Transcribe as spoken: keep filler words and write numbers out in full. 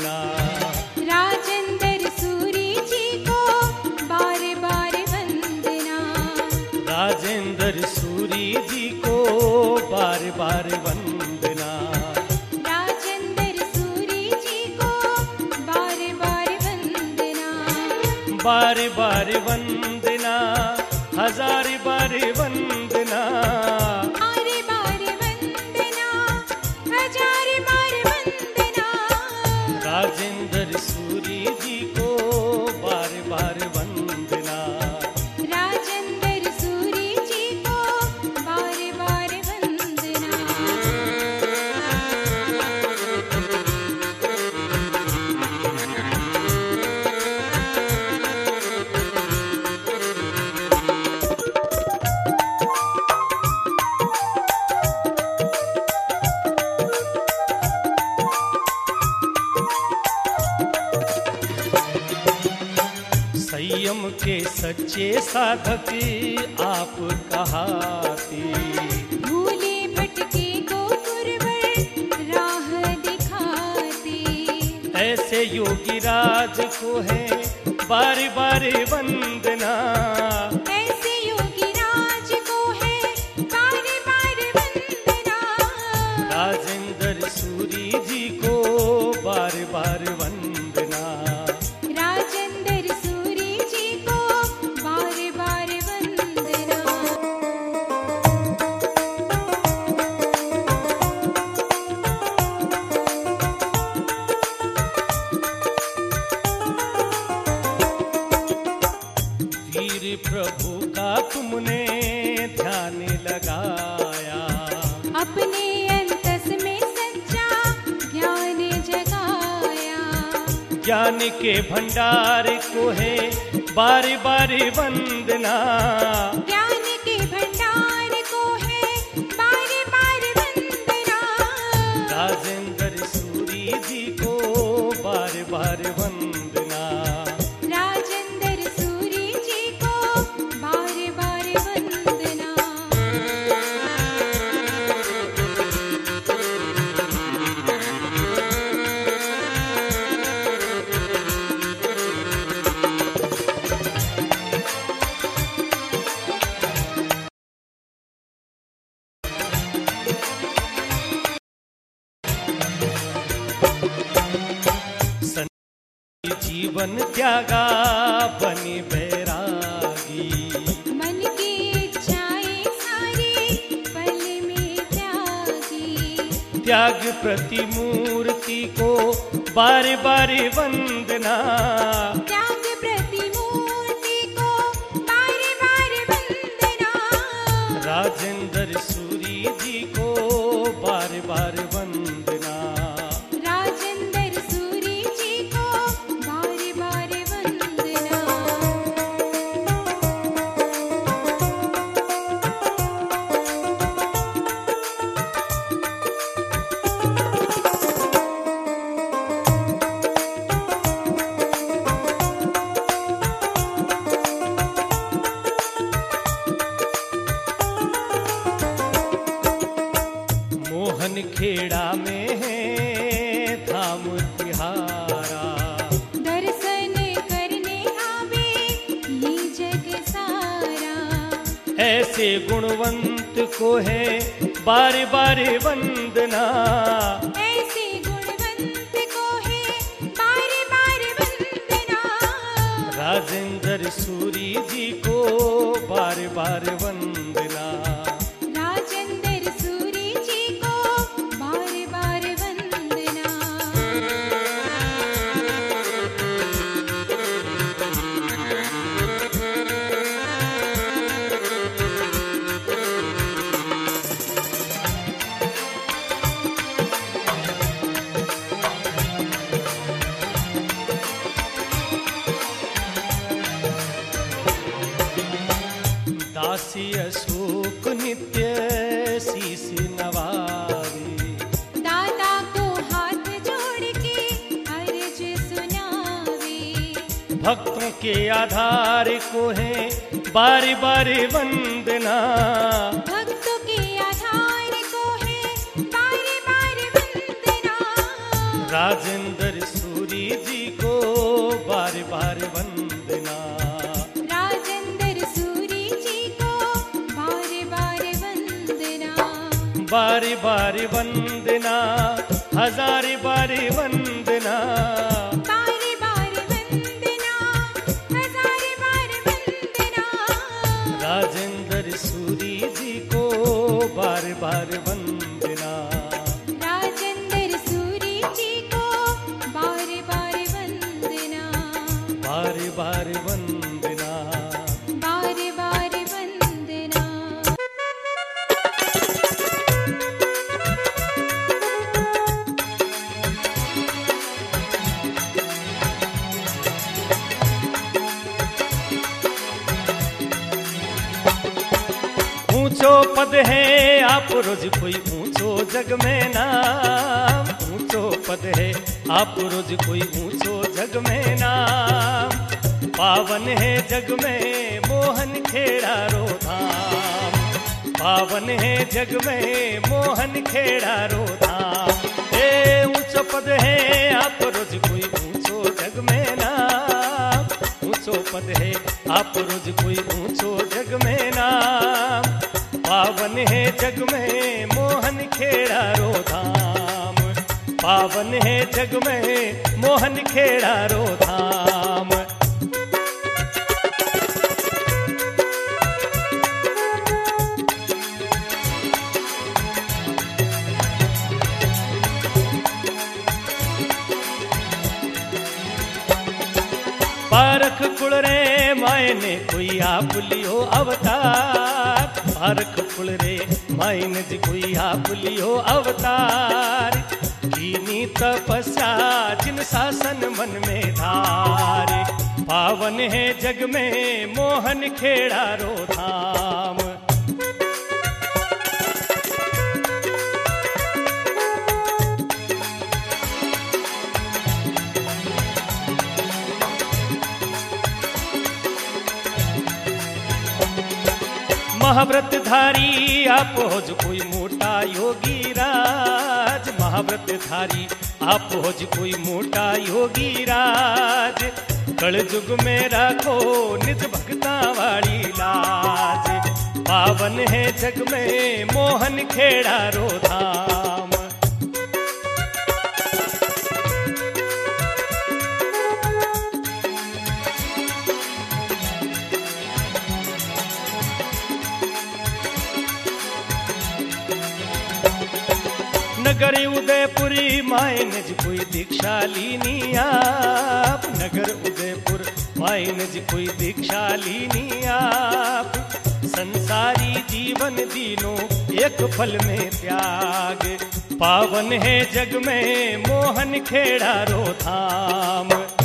वंदना। राजेंद्र सूरी जी को बार बार वंदना। राजेंद्र सूरी जी को बार बार वंदना। राजेंद्र सूरी जी को बार बार वंदना। बार बार वंदना, हजार बार वंदना। बार बार वंदना, हजार बार वंदना। राजेंद्र सूरी जी को बार बार वंदना। राजेंद्र सूरी जी को बार बार वंदना। संयम के सच्चे साधक आप कहाते। भूले भटके को गुरुवर राह दिखाते। ऐसे योगी राज को है बार बार वंदना। ऐसे योगी राज को है बार बार वंदना। राजेंद्र सूरी जी को बार बार वंदना। राजेंद्र सूरी जी को बार बार वंदना। वीर प्रभु का तुमने ध्यान लगाया। अपने अंतस में सच्चा ज्ञान जगाया। ज्ञान के भंडार को है बार बार वंदना। ज्ञान के भंडार को है बार बार वंदना। राजेंद्र सूरी जी को बार बार वंदना। राजेंद्र सूरी जी को बार बार वंदना। जीवन त्यागा बनी बैरागी। मन की इच्छाएं सारी पल में त्यागी। त्याग प्रतिमूर्ति को बार बार वंदना। त्याग प्रतिमूर्ति को बार बार वंदना। राजेंद्र सूरी जी को बार बार वंदना। राजेंद्र सूरी जी को बार बार वंदना। मोहन खेड़ा में है धाम तिहारा। दर्शन करने आवे ये जग सारा। ऐसे गुणवंत को है बार बार वंदना। ऐसे गुणवंत को है बार बार वंदना। राजेंद्र सूरी जी को बार बार वंदना। राजेंद्र सूरी जी को बार बार वंदना। दासी अशोक नित्य शीश नवावे। दादा को हाथ जोड़ के अर्ज सुनावे। भक्तों के आधार को है बार बार वंदना। भक्तों के आधार को है बार बार वंदना। राजेंद्र सूरी जी को बार बार वंदना। राजेंद्र सूरी जी को बार बार वंदना। बारी बारी वंदना, हजारी बारी वंदना। बारी बारी वंदना, हजारी बारी वंदना। राजेंद्र सूरी जी को बार बार वंदना। राजेंद्र सूरी जी को बार बार वंदना। बार बार वंदना। बार बार वंदना। ऊंचो पद है आप रोज कोई ऊंचो जग में नाम। ऊंचो पद है आप रोज कोई ऊंचो जग में नाम। पावन है जग में मोहन खेड़ा रो धाम। पावन है जग में मोहन खेड़ा रो धाम। ए ऊंचो पद है आप रोज कोई ऊंचो जग में नाम। ऊंचो पद है आप रोज कोई ऊंचो जग में नाम। पावन है जग में मोहन खेड़ा रो धाम। पावन है जग में मोहन खेड़ा रो धाम। पारख कुल रे मायने कोई आप लियो अवतार। पारख कुल रे मायने जी कोई आप लियो अवतार। कीनी तपस्या जिन शासन मन में धारे। पावन है जग में मोहन खेड़ा रो धाम। महाव्रत धारी आप हो जो कोई मोटा योगी राज। महाव्रत धारी आप हो जो कोई मोटा योगी राज। कल युग में रखो निज भक्ता वाली लाज। पावन है जग में मोहन खेड़ा रो धाम। नगर उदयपुरी मायन जी कोई दीक्षा लीनी आप। नगर उदयपुर मायन जी कोई दीक्षा लीनी आप। संसारी जीवन दीनो एक फल में त्याग। पावन है जग में मोहन खेड़ा रो धाम।